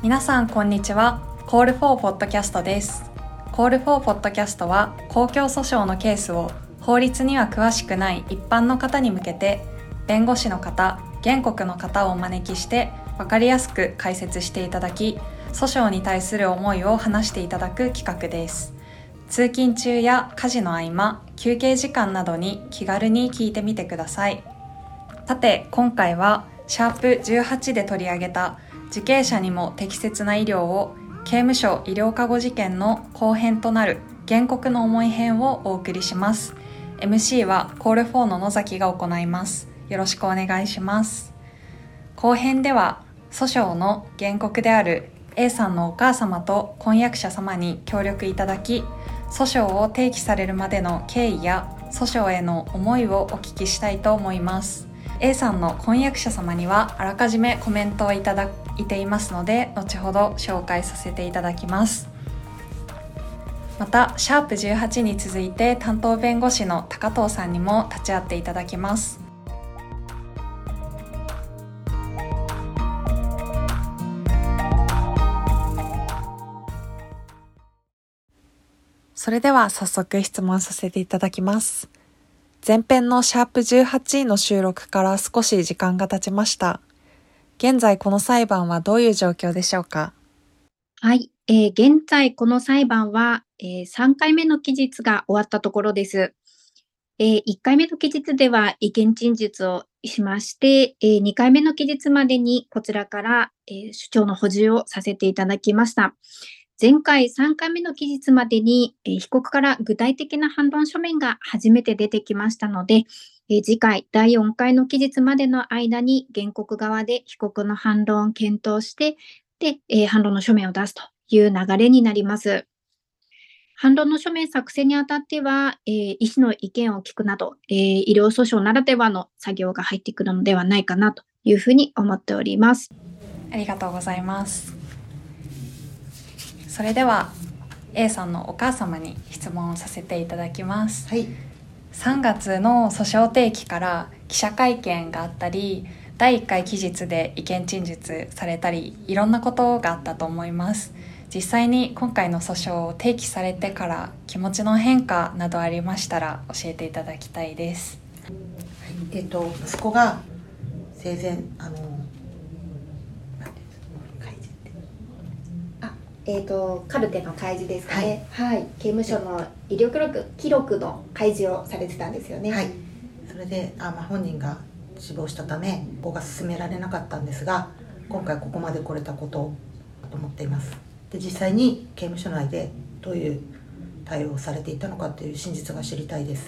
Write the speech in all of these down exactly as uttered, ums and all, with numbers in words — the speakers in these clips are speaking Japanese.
皆さんこんにちは。コールフォーポッドキャストです。コールフォーポッドキャストは公共訴訟のケースを法律には詳しくない一般の方に向けて、弁護士の方、原告の方をお招きして分かりやすく解説していただき、訴訟に対する思いを話していただく企画です。通勤中や家事の合間、休憩時間などに気軽に聞いてみてください。さて、今回はシャープじゅうはちで取り上げた受刑者にも適切な医療を刑務所医療過誤事件の後編となる原告の思い編をお送りします。 エムシー はコールフォーの野崎が行います。よろしくお願いします。後編では訴訟の原告である A さんのお母様と婚約者様に協力いただき、訴訟を提起されるまでの経緯や訴訟への思いをお聞きしたいと思います。 A さんの婚約者様にはあらかじめコメントをいただいていますので、後ほど紹介させていただきます。またシャープじゅうはちに続いて担当弁護士の高藤さんにも立ち会っていただきます。それでは早速質問させていただきます。前編のシャープじゅうはちの収録から少し時間が経ちました。現在この裁判はどういう状況でしょうか？ はい、えー、現在この裁判は、えー、さんかいめの期日が終わったところです。えー、いっかいめの期日では意見陳述をしまして、えー、にかいめの期日までにこちらから、えー、主張の補充をさせていただきました。前回さんかいめの期日までに、えー、被告から具体的な反論書面が初めて出てきましたので、えー、次回だいよんかいの期日までの間に原告側で被告の反論を検討して、で、えー、反論の書面を出すという流れになります。反論の書面作成にあたっては、えー、医師の意見を聞くなど、えー、医療訴訟ならではの作業が入ってくるのではないかなというふうに思っております。 ありがとうございます。それでは A さんのお母様に質問をさせていただきます。 はい、 さんがつの訴訟提起から記者会見があったり、だいいっかい期日で意見陳述されたり、いろんなことがあったと思います。実際に今回の訴訟を提起されてから気持ちの変化などありましたら教えていただきたいです。 はい、えっと息子が生前あのえーと、カルテの開示ですかね、はいはい、刑務所の医療記録、記録の開示をされてたんですよね。 はい、それであ、まあ、本人が死亡したためここが進められなかったんですが、今回ここまで来れたことと思っています。で、実際に刑務所内でどういう対応をされていたのかという真実が知りたいです。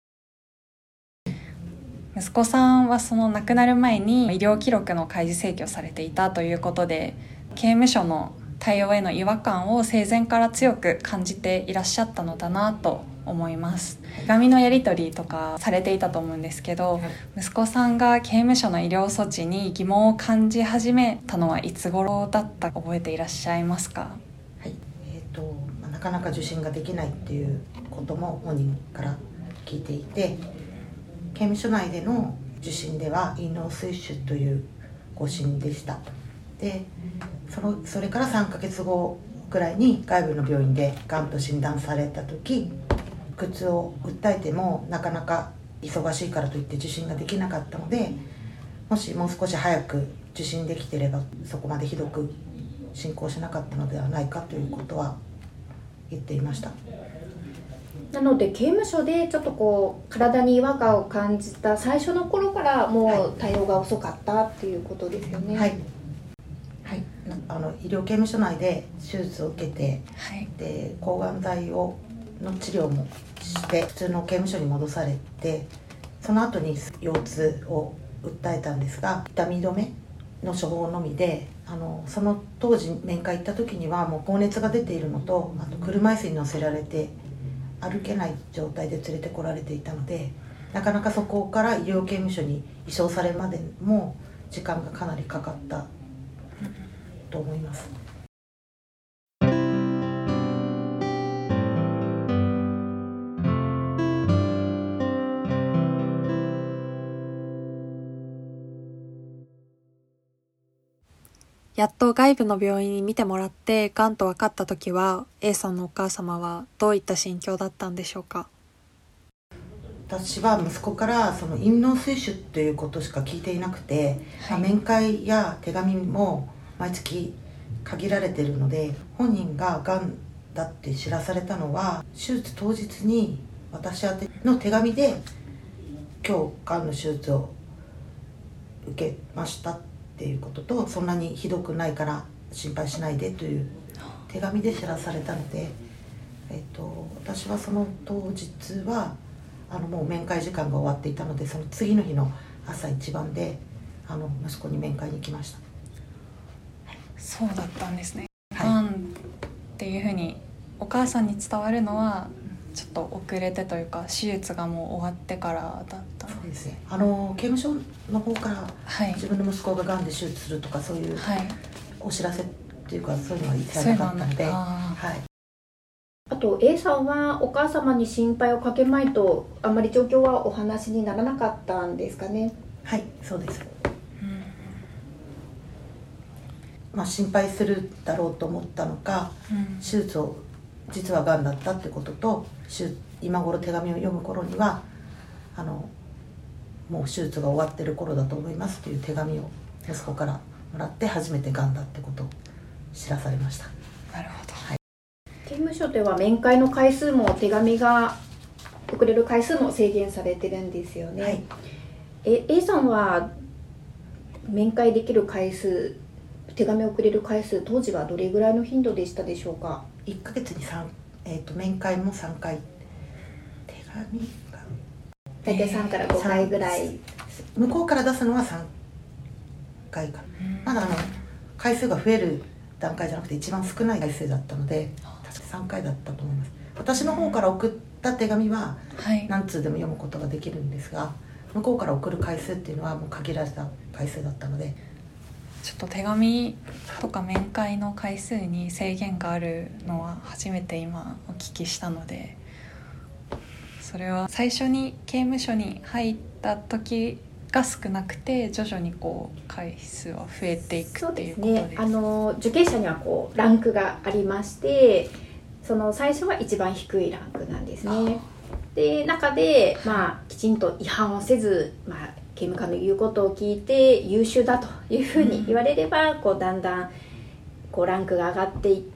息子さんはその亡くなる前に医療記録の開示請求をされていたということで、刑務所の対応への違和感を生前から強く感じていらっしゃったのだなと思います。手紙のやり取りとかされていたと思うんですけど、息子さんが刑務所の医療措置に疑問を感じ始めたのはいつ頃だったか覚えていらっしゃいますか？ はい、えーとまあ、なかなか受診ができないっていうことも本人から聞いていて、刑務所内での受診では胃の水腫という誤診でした。で そ, のそれからさんかげつごくらいに外部の病院でがんと診断された時、苦痛を訴えてもなかなか忙しいからといって受診ができなかったので、もしもう少し早く受診できていればそこまでひどく進行しなかったのではないかということは言っていました。 なので刑務所でちょっとこう体に違和感を感じた最初の頃からもう対応が遅かったっていうことですよね。 はい、はい、あの医療刑務所内で手術を受けて、はい、で抗がん剤をの治療もして普通の刑務所に戻されて、その後に腰痛を訴えたんですが、痛み止めの処方のみで、あのその当時面会行った時にはもう高熱が出ているのと、あと車椅子に乗せられて歩けない状態で連れてこられていたので、なかなかそこから医療刑務所に移送されるまでも時間がかなりかかったと思います。 やっと外部の病院に見てもらってがんと分かった時は A さんのお母様はどういった心境だったんでしょうか？ 私は息子からその陰嚢水腫っていうことしか聞いていなくて、 はい、 面会や手紙も毎月限られているので、本人ががんだって知らされたのは手術当日に私宛ての手紙で、今日がんの手術を受けましたっていうことと、そんなにひどくないから心配しないでという手紙で知らされたので、えっと、私はその当日はあのもう面会時間が終わっていたので、その次の日の朝一番であの息子に面会に行きました。 そうだったんですね。 はい、 がんっていうふうにお母さんに伝わるのはちょっと遅れてというか、手術がもう終わってからだったんです。 そうですね。あの刑務所の方から、 はい、 自分の息子ががんで手術するとかそういうお知らせっていうか、そういうのは一切なかったので、はい。 あと A さんはお母様に心配をかけまいとあまり状況はお話にならなかったんですかね？ はい、そうです。うん、まあ、心配するだろうと思ったのか、うん、手術を実はがんだったってことと、今頃手紙を読む頃にはあのもう手術が終わってる頃だと思いますという手紙を息子からもらって、初めてがんだってことを知らされました。 なるほど。 はい、 刑務所では面会の回数も手紙が送れる回数も制限されてるんですよね。はい、え A さんは面会できる回数、手紙を送れる回数、当時はどれぐらいの頻度でしたでしょうか？ いっかげつにさん、えーと、面会もさんかい、手紙が大体さんからごかいぐらい、 向こうから出すのはさんかいかな。まだあの回数が増える段階じゃなくて一番少ない回数だったので、確かさんかいだったと思います。私の方から送った手紙は何通でも読むことができるんですが、向こうから送る回数っていうのはもう限られた回数だったので、 ちょっと手紙とか面会の回数に制限があるのは初めて今お聞きしたので、それは最初に刑務所に入った時が少なくて徐々にこう回数は増えていくっていうことです。 そうですね。あの受刑者にはこうランクがありまして、その最初は一番低いランクなんですね。で中で、まあ、きちんと違反をせず、まあ、刑務官の言うことを聞いて優秀だというふうに言われれば、うん、こうだんだんこうランクが上がっていって、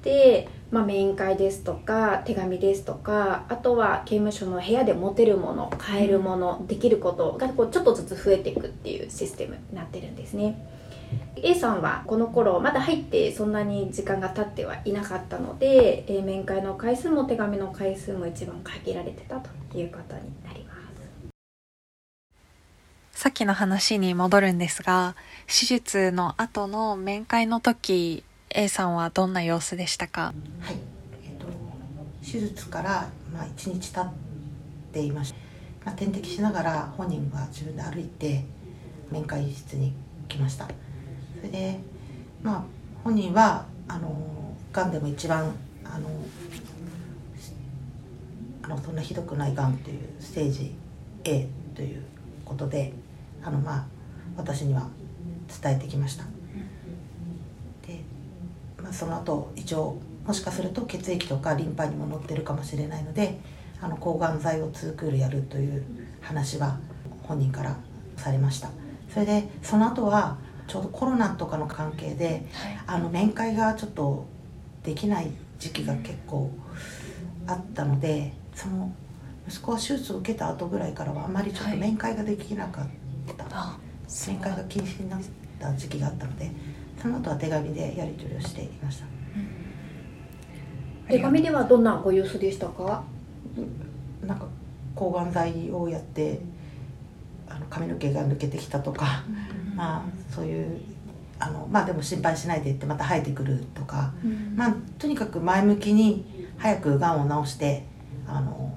まあ、面会ですとか手紙ですとか、あとは刑務所の部屋で持てるもの、買えるもの、できることがこうちょっとずつ増えていくっていうシステムになってるんですね。A さんはこの頃まだ入ってそんなに時間が経ってはいなかったので、えー、面会の回数も手紙の回数も一番限られてたということになります。 さっきの話に戻るんですが、手術の後の面会の時 A さんはどんな様子でしたか？ はい、えーと、手術から、まあ、いちにち経っていました。まあ、点滴しながら本人が自分で歩いて面会室に来ました。それで、まあ、本人はあのがんでも一番あのあのそんなひどくないがんというステージ A ということで、あの、まあ、私には伝えてきました。で、まあ、その後一応もしかすると血液とかリンパにも乗ってるかもしれないので、あの抗がん剤をにクールやるという話は本人からされました。それでその後はちょうどコロナとかの関係で、はい、あの面会がちょっとできない時期が結構あったので、その息子は手術を受けた後ぐらいからはあんまりちょっと面会ができなかった、はい、面会が禁止になった時期があったので、その後は手紙でやり取りをしていました。 うん、手紙ではどんなご様子でしたか？ なんか抗がん剤をやってあの髪の毛が抜けてきたとか、うん、まあそういうあのまあでも心配しないでってまた生えてくるとか、うん、まあとにかく前向きに早くがんを治してあの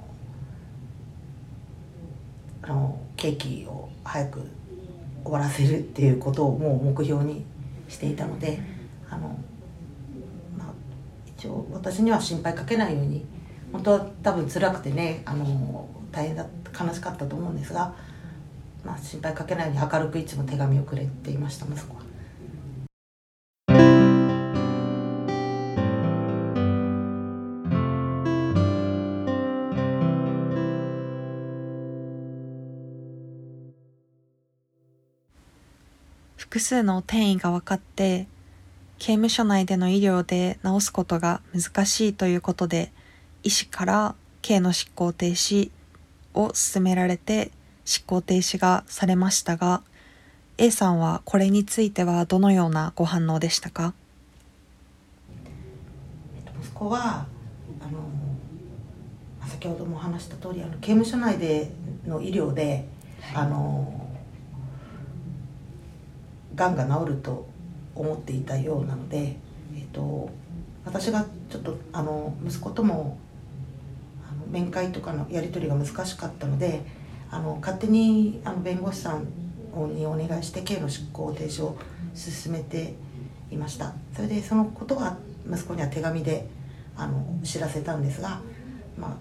あの刑期を早く終わらせるっていうことをもう目標にしていたので、あの、まあ、一応私には心配かけないように、本当は多分辛くてね、あの大変だ悲しかったと思うんですが、まあ、心配かけないように明るくいつも手紙をくれていました、息子は。 複数の転移が分かって刑務所内での医療で治すことが難しいということで、医師から刑の執行停止を勧められて執行停止がされましたが、 A さんはこれについてはどのようなご反応でしたか？ 息子はあの先ほども話した通り、あの刑務所内での医療で、はい、あのがんが治ると思っていたようなので、えー、と私がちょっとあの息子ともあの面会とかのやり取りが難しかったので、あの勝手にあの弁護士さんにお願いして刑の執行停止を進めていました。それでそのことは息子には手紙であの知らせたんですが、ま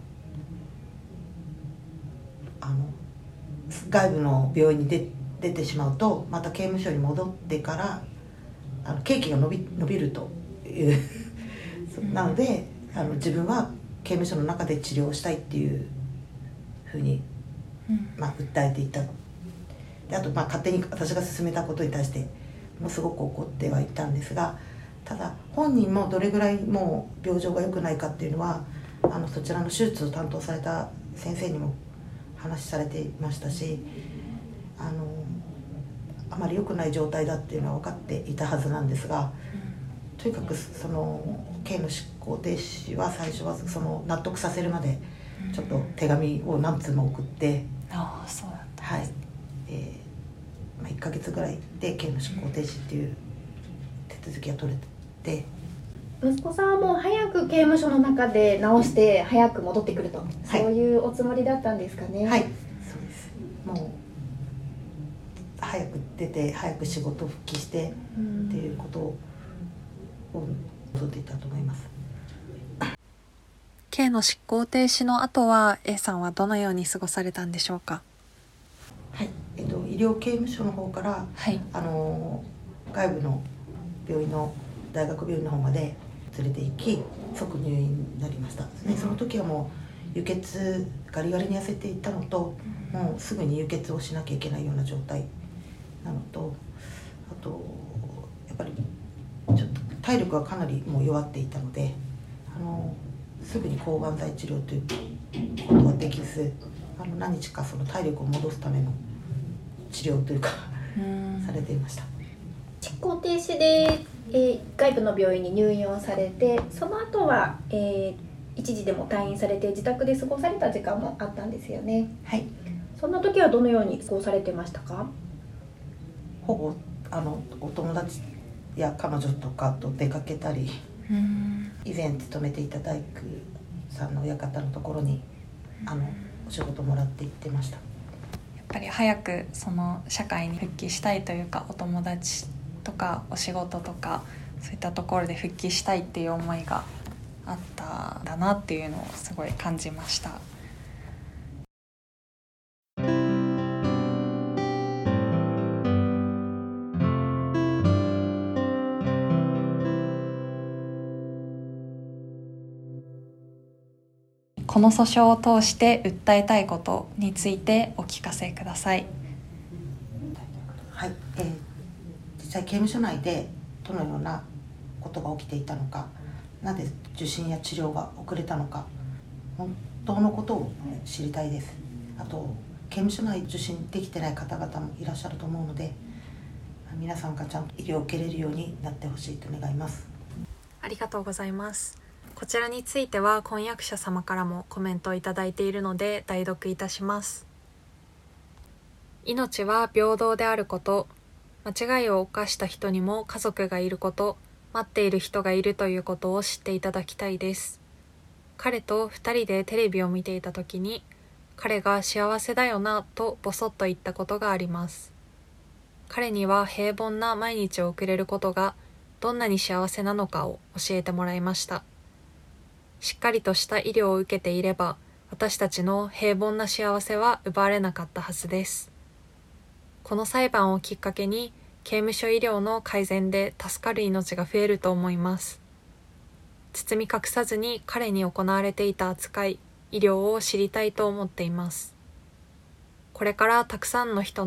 あ、あの外部の病院に出出てしまうとまた刑務所に戻ってからあの刑期が伸び、伸びるというなのであの自分は刑務所の中で治療をしたいっていうふうに、まあ、訴えていた。であと、まあ、勝手に私が勧めたことに対してもすごく怒ってはいたんですが、ただ本人もどれぐらいもう病状が良くないかっていうのはあのそちらの手術を担当された先生にも話されていましたし、あのあまり良くない状態だっていうのは分かっていたはずなんですが、うん、とにかくその刑の執行停止は最初はその納得させるまでちょっと手紙を何通も送って、 うん、ああそうだったはい、えーまあ、いっかげつぐらいで刑の執行停止っていう手続きが取れて、 息子さんはもう早く刑務所の中で治して早く戻ってくると、はい、そういうおつもりだったんですかね。 はい、そうです。もう早く出て早く仕事復帰してっていうことを望んでいたと思います。 刑の執行停止の後は A さんはどのように過ごされたんでしょうか？ はい、えっと、医療刑務所の方から、はい、あの外部の病院の大学病院の方まで連れて行き即入院になりました。でその時はもう輸血ガリガリに痩せていたのと、もうすぐに輸血をしなきゃいけないような状態なのと、あとやっぱりちょっと体力がかなりもう弱っていたので、あのすぐに抗がん剤治療ということはできず、あの何日かその体力を戻すための治療というかされていました。 執行停止で、えー、外部の病院に入院をされて、その後は、えー、一時でも退院されて自宅で過ごされた時間もあったんですよね。 はい。そんな時はどのように過ごされてましたか？ ほぼあのお友達や彼女とかと出かけたり、うん、以前勤めていた大工さんの親方のところにあのお仕事もらって行ってました。 やっぱり早くその社会に復帰したいというか、お友達とかお仕事とかそういったところで復帰したいっていう思いがあったんだなっていうのをすごい感じました。この訴訟を通して訴えたいことについてお聞かせください。 はい、えー、実際刑務所内でどのようなことが起きていたのか、なぜ受診や治療が遅れたのか、本当のことを知りたいです。あと刑務所内受診できてない方々もいらっしゃると思うので、皆さんがちゃんと医療を受けれるようになってほしいと願います。 ありがとうございます。こちらについては婚約者様からもコメントをいただいているので代読いたします。命は平等であること、間違いを犯した人にも家族がいること、待っている人がいるということを知っていただきたいです。彼と二人でテレビを見ていた時に、彼が幸せだよなとボソッと言ったことがあります。彼には平凡な毎日を送れることがどんなに幸せなのかを教えてもらいました。しっかりとした医療を受けていれば、私たちの平凡な幸せは奪われなかったはずです。この裁判をきっかけに、刑務所医療の改善で助かる命が増えると思います。包み隠さずに彼に行われていた扱い、医療を知りたいと思っています。これからたくさんの人の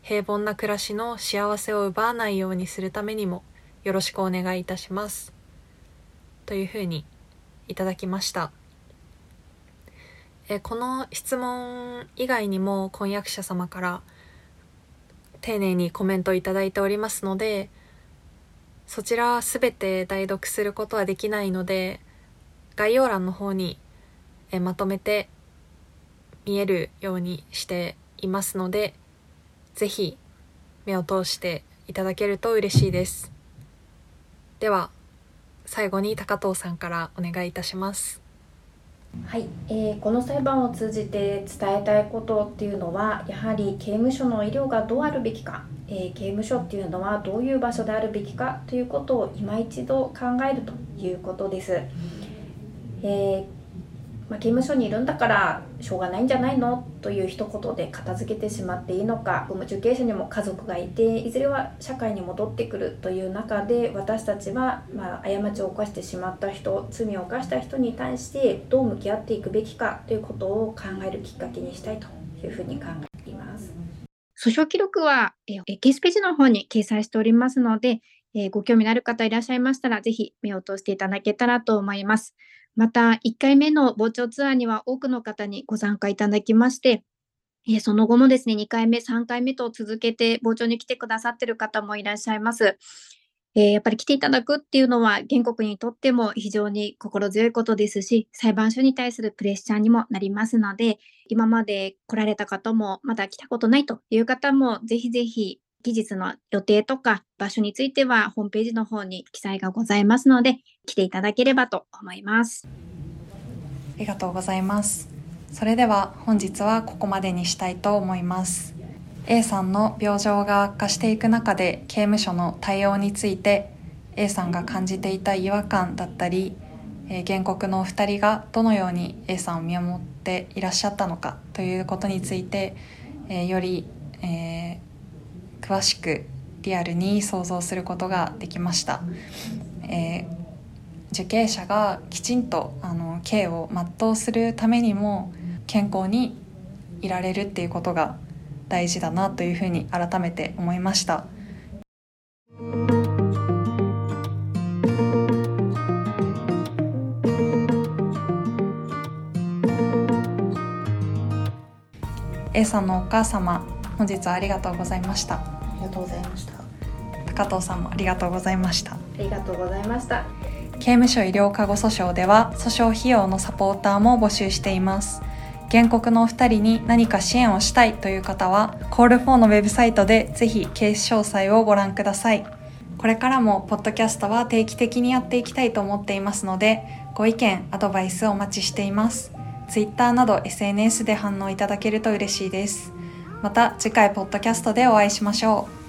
平凡な暮らしの幸せを奪わないようにするためにもよろしくお願いいたしますというふうにいただきました。えこの質問以外にも婚約者様から丁寧にコメントいただいておりますので、そちらすべて代読することはできないので、概要欄の方にえまとめて見えるようにしていますので、ぜひ目を通していただけると嬉しいです。では最後に高藤さんからお願いいたします。 はい、えー、この裁判を通じて伝えたいことっていうのは、やはり刑務所の医療がどうあるべきか、えー、刑務所っていうのはどういう場所であるべきかということを今一度考えるということです。えーまあ、刑務所にいるんだからしょうがないんじゃないのという一言で片付けてしまっていいのか、受刑者にも家族がいて、いずれは社会に戻ってくるという中で、私たちは、まあ、過ちを犯してしまった人、罪を犯した人に対してどう向き合っていくべきかということを考えるきっかけにしたいというふうに考えています。 訴訟記録はえケースページの方に掲載しておりますので、えー、ご興味のある方いらっしゃいましたら、ぜひ目を通していただけたらと思います。また、いっかいめの傍聴ツアーには多くの方にご参加いただきまして、えー、その後もですね、にかいめ、さんかいめと続けて傍聴に来てくださっている方もいらっしゃいます。えー、やっぱり来ていただくっていうのは、原告にとっても非常に心強いことですし、裁判所に対するプレッシャーにもなりますので、今まで来られた方も、まだ来たことないという方も、ぜひぜひ、期日の予定とか場所についてはホームページの方に記載がございますので、来ていただければと思います。 ありがとうございます。それでは本日はここまでにしたいと思います。A さんの病状が悪化していく中で、刑務所の対応について A さんが感じていた違和感だったり、えー、原告のお二人がどのように A さんを見守っていらっしゃったのかということについて、えー、より、えー、詳しくリアルに想像することができました。えー、受刑者がきちんとあの刑を全うするためにも健康にいられるっていうことが大事だなというふうに改めて思いました。A さんのお母様、本日はありがとうございました。 ありがとうございました。 高藤さんもありがとうございました。 ありがとうございました。 刑務所医療過誤訴訟では訴訟費用のサポーターも募集しています。原告のお二人に何か支援をしたいという方は コールフォー のウェブサイトでぜひケース詳細をご覧ください。これからもポッドキャストは定期的にやっていきたいと思っていますので、ご意見アドバイスお待ちしています。Twitter など エスエヌエス で反応いただけると嬉しいです。また次回ポッドキャストでお会いしましょう。